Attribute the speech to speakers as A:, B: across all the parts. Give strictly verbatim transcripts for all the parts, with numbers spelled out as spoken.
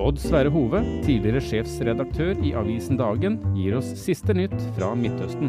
A: Odd Sverre Hove, tidligere sjefsredaktør i avisen Dagen, gir oss siste nytt fra Midtøsten.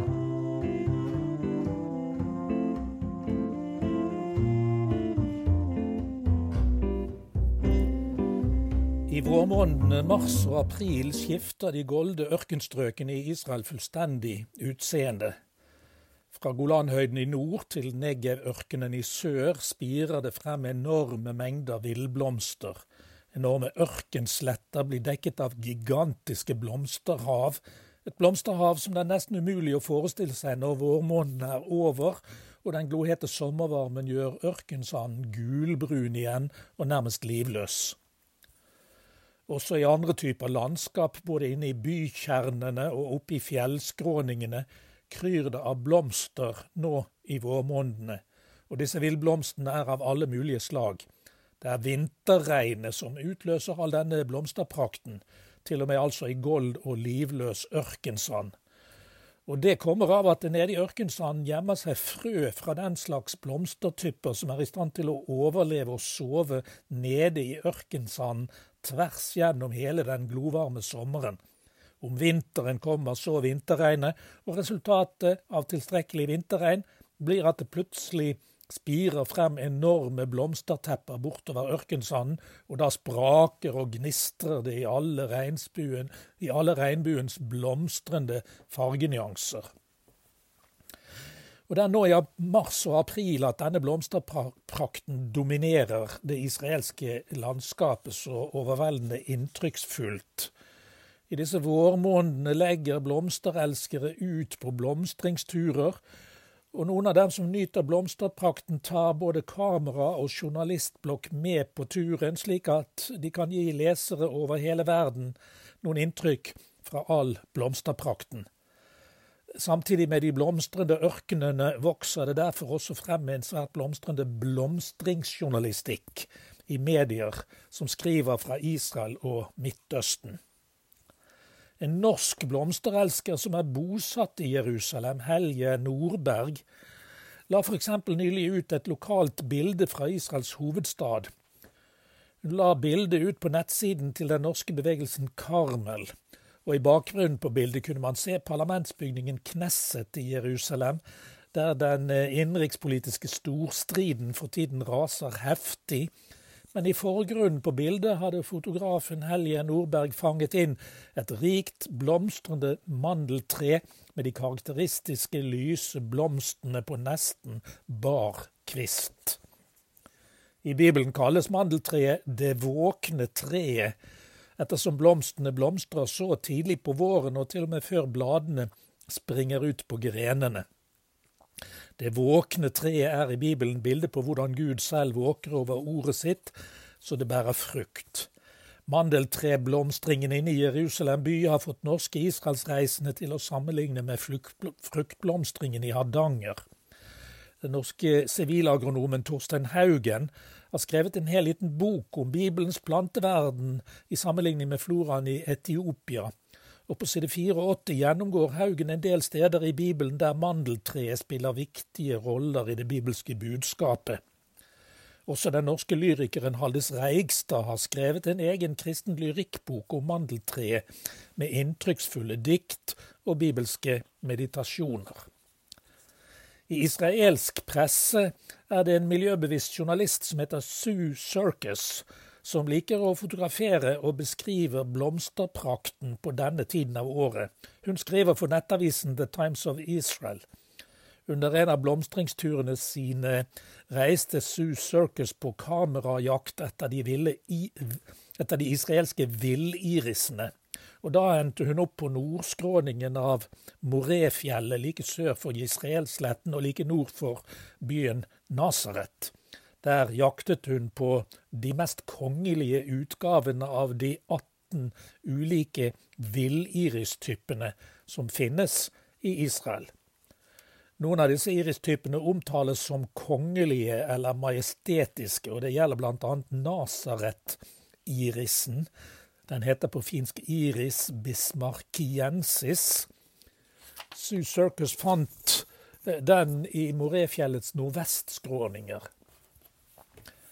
B: I vårmånedene mars og april skifter de golde ørkenstrøkene i Israel fullstendig utseende. Fra Golanhøyden i nord til Negev-ørkenen i sør spirer det frem enorme mengder villblomster. Enorme ørkensletter blir dekket av gigantiske blomsterhav. Et blomsterhav som det er nesten umulig å forestille seg når vårmåneden er over, og den glohete sommervarmen gjør ørkensanden gulbrun igjen og nærmest livløs. Også i andre typer landskap, både inne i bykjernene og oppe i fjellskråningene, kryr det av blomster nå i vårmånedene, og disse villblomstene er av alle mulige slag. Det er vinterregnet som utløser all denne blomsterprakten, til og med altså i gold og livløs ørkensand. Og det kommer av at det nede i ørkensanden gjemmer seg frø fra den slags blomstertyper som er i stand til å overleve og sove nede i ørkensanden tvers gjennom hele den glovarme sommeren. Om vinteren kommer så vinterregnet, og resultatet av tilstrekkelig vinterregn blir at det plutselig spirer frem enorme blomstertepper bortover ørkensanden, og da spraker og gnistrer det i alle, regnbuen, i alle regnbuens blomstrende fargenyanser. Og det er nå i mars og april at denne blomsterprakten dominerer det israelske landskapet så overveldende inntrykksfullt. I disse vårmånedene legger blomsterelskere ut på blomstringsturer, og noen av dem som nyter blomsterprakten tar både kamera og journalistblokk med på turen, slik at de kan gi lesere over hele verden noen inntrykk fra all blomsterprakten. Samtidig med de blomstrende ørkenene vokser det derfor også frem en svært blomstrende blomstringsjournalistikk i medier som skriver fra Israel og Midtøsten. En norsk blomsterelsker som er bosatt i Jerusalem, Helje Nordberg, la for eksempel nylig ut et lokalt bilde fra Israels hovedstad. Hun la bildet ut på nettsiden til den norske bevegelsen Karmel, og i bakgrunnen på bildet kunne man se parlamentsbygningen Knesset i Jerusalem, der den innenrikspolitiske storstriden for tiden raser heftig. Men i forgrunnen på bildet hadde fotografen Helje Nordberg fanget inn et rikt, blomstrende mandeltre med de karakteristiske lyse blomstene på nesten bar kvist. I Bibelen kalles mandeltreet det våkne treet, ettersom blomstene blomstrer så tidlig på våren og til og med før bladene springer ut på grenene. Det våkne treet er i Bibelen bildet på hvordan Gud selv våker over ordet sitt, så det bærer frukt. Mandeltreblomstringen inne i Jerusalem by har fått norske israelsreisende til å sammenligne med fruktblomstringen i Hardanger. Den norske sivilagronomen Torstein Haugen har skrevet en hel liten bok om Bibelens planteverden i sammenligning med floraen i Etiopia. Og på side åttifire gjennomgår Haugen en del steder i Bibelen der mandeltreet spiller viktige roller i det bibelske budskapet. Også den norske lyrikeren Haldis Reigstad har skrevet en egen kristen lyrikkbok om mandeltreet med inntrykksfulle dikt og bibelske meditasjoner. I israelsk presse er det en miljøbevisst journalist som heter Sue Circus, som liker å fotografere og beskrive blomsterprakten på denne tiden av året. Hun skriver for nettavisen The Times of Israel. Under en av blomstringsturene sine reiste Sue Circus på kamerajakt etter de, ville i, etter de israelske villirisene. Og da endte hun opp på nordskråningen av Morefjellet, like sør for Israelsletten og like nord for byen Nazaret. Der jaktet hun på de mest kongelige utgavene av de atten ulike villiris-typene som finnes i Israel. Noen av disse iristypene omtales som kongelige eller majestetiske, og det gjelder blant annet Nazaret-irisen. Den heter på finsk Iris bismarckiensis. Sue Circus fant den i Morefjellets nordvestskråninger.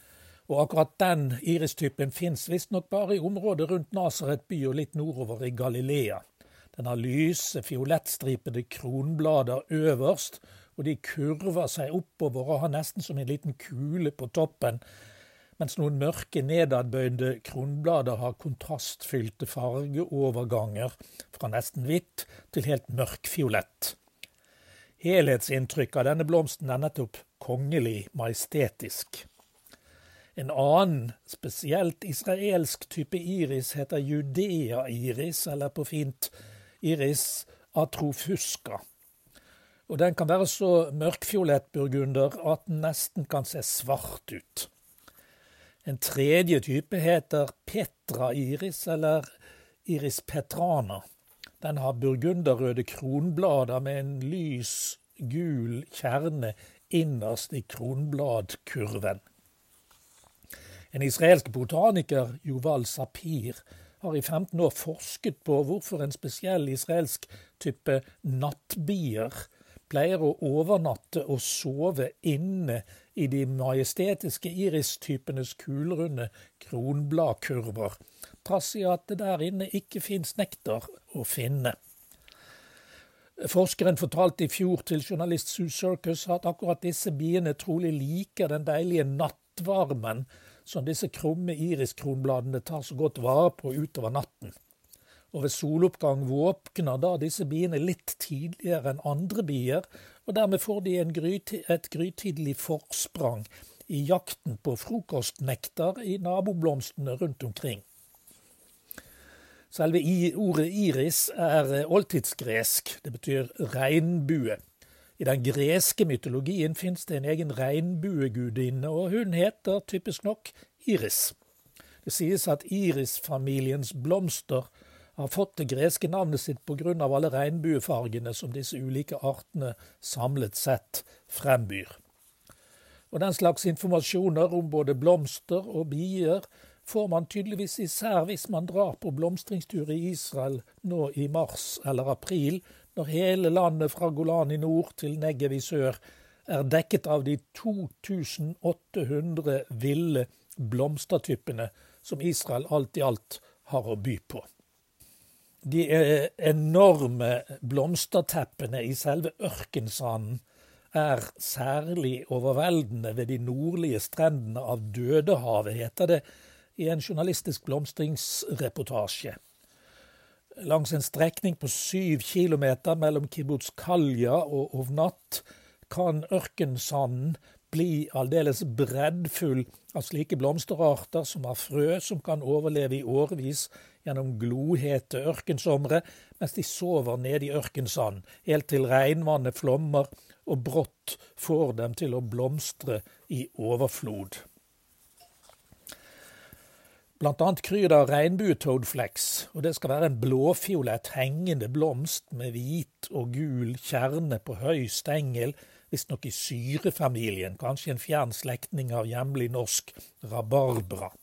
B: Og akkurat den iristypen finnes visstnok bare i området rundt Nazaret by og litt nordover i Galilea. Den har lyse, fiolettstripede kronblader øverst, og de kurver seg oppover og har nesten som en liten kule på toppen, mens noen mørke nedadbøyde kronblader har kontrastfylte fargeoverganger fra nesten hvitt til helt mørkfiolett. Helhetsinntrykk av denne blomsten er nettopp kongelig majestetisk. En annen, spesielt israelsk type iris heter Judea-iris, eller på fint iris atrofuska. Og den kan være så mørkfiolett burgunder at den nesten kan se svart ut. En tredje type heter Petra-iris, eller iris petrana. Den har burgunderrøde kronblader med en lys, gul kjerne innerst i kronbladkurven. En israelsk botaniker, Yuval Sapir, har i femten år forsket på hvorfor en spesiell israelsk type nattbier pleier å overnatte og sove inne i de majestetiske iristypenes kulrunde kronbladkurver, trass i at det der inne ikke finnes nektar å finne. Forskeren fortalte i fjor til journalist Sue Circus at akkurat disse biene trolig liker den deilige nattvarmen som disse krumme iriskronbladene tar så godt vare på utover natten. Og ved soloppgang våkner da disse biene litt tidligere enn andre bier, og dermed får de en gryt, et grytidlig forsprang i jakten på frokostnektar i naboblomstene rundt omkring. Selve ordet iris er oldtidsgresk, det betyr regnbue. I den greske mytologien finnes det en egen regnbuegudinne, og hun heter typisk nok Iris. Det sies at Iris-familiens blomster har fått det greske navnet sitt på grunn av alle regnbuefargene som disse ulike artene samlet sett frembyr. Og den slags informasjoner om både blomster og bier får man tydeligvis især hvis man drar på blomstringstur i Israel nå i mars eller april, når hele landet fra Golan i nord til Negev i sør er dekket av de to tusen åtte hundre ville blomstertypene som Israel alt i alt har å by på. De enorme blomsterteppene i selve ørkensanden er særlig overveldende ved de nordlige strendene av Dødehavet, heter det i en journalistisk blomstringsreportasje. Langs en strekning på syv kilometer mellom Kibbutz Kalja og Ovnat kan ørkensanden bli aldeles breddfull av slike blomsterarter som har frø som kan overleve i årevis gjennom glohete ørkensomre, mens de sover nede i ørkensanden, helt til regnvannet flommer og brått får dem til å blomstre i overflod. Blant annet kryr det regnbue-toadflax, og det skal være en blåfiolett hengende blomst med hvit og gul kjerne på høy stengel, visstnok i syrefamilien, kanskje en fjern slektning av hjemlig norsk rabarbra.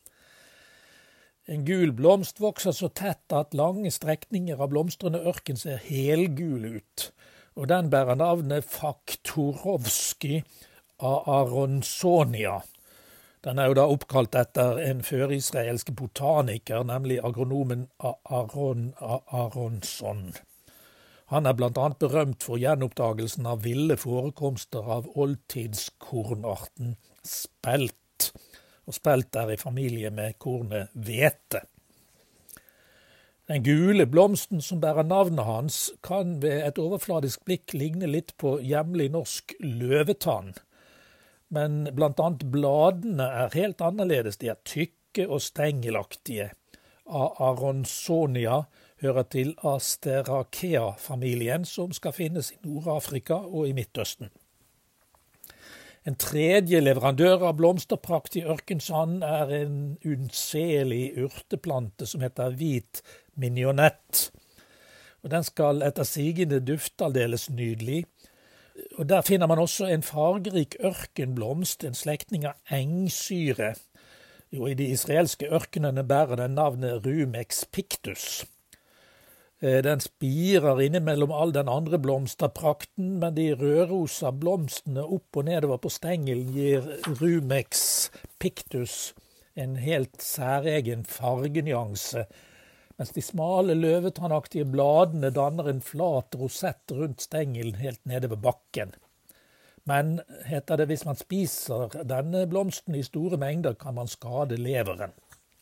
B: En gul blomst vokser så tett at lange strekninger av blomstrende ørken ser helgule ut, og den bærer navnet Faktorovsky Aaronsonia. Den er jo da oppkalt etter en førisraelsk botaniker, nemlig agronomen Aaron Aronson. Han er blant annet berømt for gjenoppdagelsen av ville forekomster av oldtidskornarten spelt, og spelt er i familie med kornet hvete. Den gule blomsten som bærer navnet hans kan ved et overfladisk blikk ligne litt på hjemlig norsk løvetann, men blant annet bladene er helt annerledes, de er tykke og stengelaktige. Aaronsonia hører til Asterakea-familien som skal finnes i Nord-Afrika og i Midtøsten. En tredje leverandør av blomsterprakt i ørkensanden er en unnselig urteplante som heter hvit mignonett. Og den skal etter sigende dufte aldeles nydelig. Og der finner man også en fargerik ørkenblomst, en slektning av engsyre. Jo, i de israelske ørkenene bærer den navnet Rumex pictus. Den spirer innimellom all den andre blomsterprakten, men de rødrosa blomstene opp og nedover på stengelen gir Rumex pictus en helt særegen fargenyanse, mens de smale løvetannaktige bladene danner en flat rosett rundt stengelen helt nede ved bakken. Men, heter det, hvis man spiser denne blomsten i store mengder, kan man skade leveren.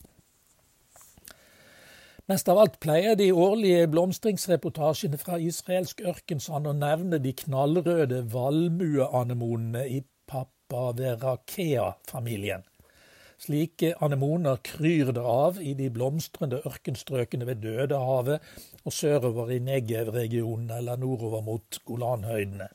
B: Mest av alt pleier de årlige blomstringsreportasjene fra israelsk ørkensand å nevne de knallrøde valmueanemonene i Papaveracea-familien. Slike anemoner kryr det av i de blomstrende ørkenstrøkene ved Dødehavet og sørover i Negev-regionen eller nordover mot Golanhøydene.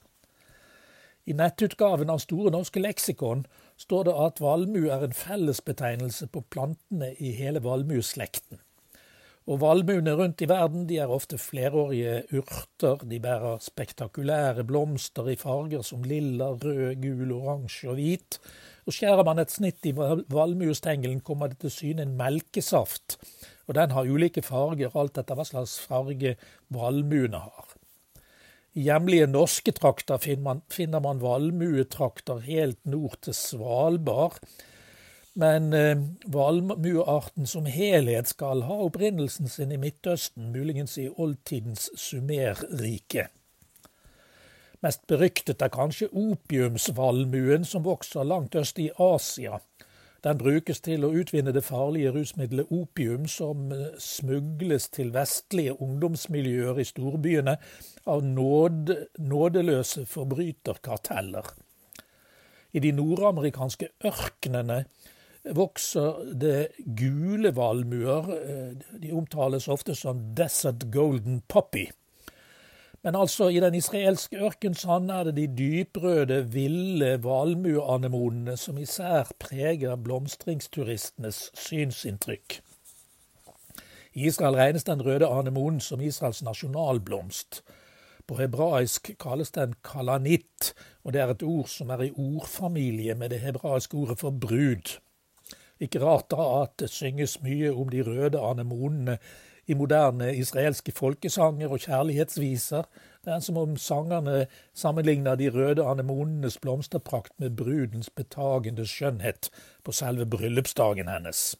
B: I nettutgaven av Store norske leksikon står det at valmue er en fellesbetegnelse på plantene i hele valmueslekten. Og valmuene rundt i verden de er ofte flerårige urter, de bærer spektakulære blomster i farger som lilla, rød, gul, oransje og hvit. Og skjærer man et snitt i valmuestengelen kommer det til syne en melkesaft, og den har ulike farger, alt etter hva slags farge valmuene har. I hjemlige norske trakter finner man, finner man valmuetrakter helt nord til Svalbard, men eh, valmuearten som helhet skal ha opprinnelsen sin i Midtøsten, muligens i oldtidens Sumerrike. Mest beryktet er kanskje opiumsvalmuen som vokser langt øst i Asia. Den brukes til å utvinne det farlige rusmiddelet opium som smugles til vestlige ungdomsmiljøer i storbyene av nåd, nådeløse forbryterkarteller. I de nordamerikanske ørkenene vokser det gule valmuer, de omtales ofte som desert golden poppy. Men altså i den israelske ørkensand er det de dyprøde, ville valmueanemonene som især preger blomstringsturistenes synsinntrykk. I Israel regnes den røde anemonen som Israels nasjonalblomst. På hebraisk kalles den kalanit, og det er et ord som er i ordfamilie med det hebraiske ordet for brud. Ikke rart da at det synges mye om de røde anemonene i moderne israelske folkesanger og kjærlighetsviser. Det er som om sangerne sammenligner de røde anemonenes blomsterprakt med brudens betagende skjønnhet på selve bryllupsdagen hennes.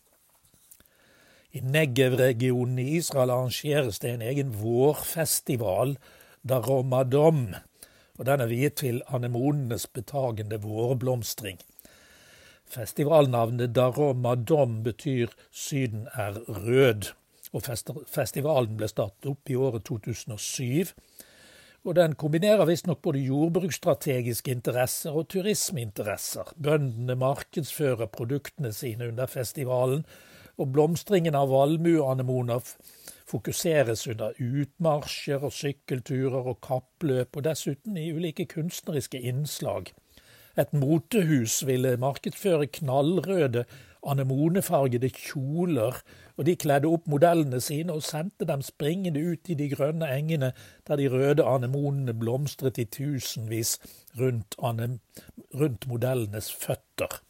B: I Negev-regionen i Israel arrangeres det en egen vårfestival, Darom Adom, og den er viet til anemonenes betagende vårblomstring. Festivalnavnet Darom Adom betyr Syden er rød, og festivalen ble startet opp i året to tusen og syv, og den kombinerer visstnok både jordbruksstrategiske interesser og turismeinteresser. Bøndene markedsfører produktene sine under festivalen, og blomstringen av valmueanemoner fokuseres under utmarsjer og sykkelturer og kappløp, og dessuten i ulike kunstneriske innslag. Et motehus ville markedsføre knallrøde, anemonefargede kjoler, og de kledde opp modellene sine og sendte dem springende ut i de grønne engene, der de røde anemonene blomstret i tusenvis rundt, anem, rundt modellenes føtter.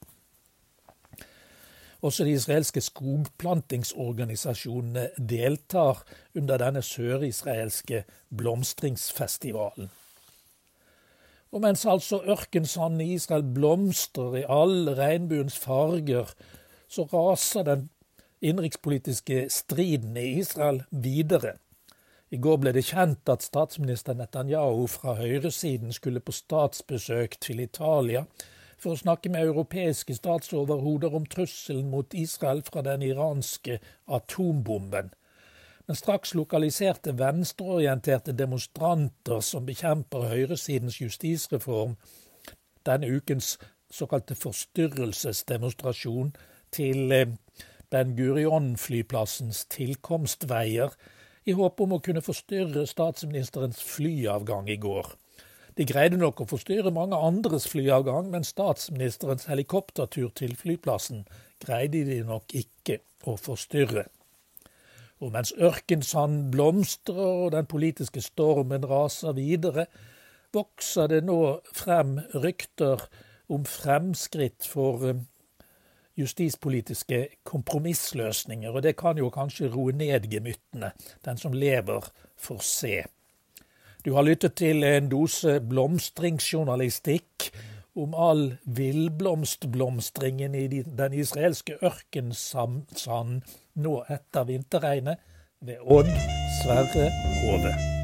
B: Også de israelske skogplantingsorganisasjonene deltar under denne sørisraelske blomstringsfestivalen. Og mens altså ørkensanden i Israel blomstrer i alle regnbuens farger, så raser den innenrikspolitiske striden i Israel videre. I går ble det kjent at statsminister Netanyahu fra høyresiden skulle på statsbesøk til Italia for å snakke med europeiske statsoverhoder om trusselen mot Israel fra den iranske atombomben. Men straks lokaliserte venstreorienterte demonstranter som bekjemper høyresidens justisreform denne ukens såkalte forstyrrelsesdemonstrasjon til Ben Gurion-flyplassens tilkomstveier i håp om å kunne forstyrre statsministerens flyavgang i går. De greide nok å forstyrre mange andres flyavgang, men statsministerens helikoptertur til flyplassen greide de nok ikke å forstyrre. Og mens ørkensand blomstrer og den politiske stormen raser videre, vokser det nå frem rykter om fremskritt for justispolitiske kompromissløsninger, og det kan jo kanskje roe ned gemyttene. Den som lever får se. Du har lyttet til en dose blomstringsjournalistikk om all villblomstblomstringen i den israelske ørkensand nå etter vinterregnet ved Odd Sverre Hove.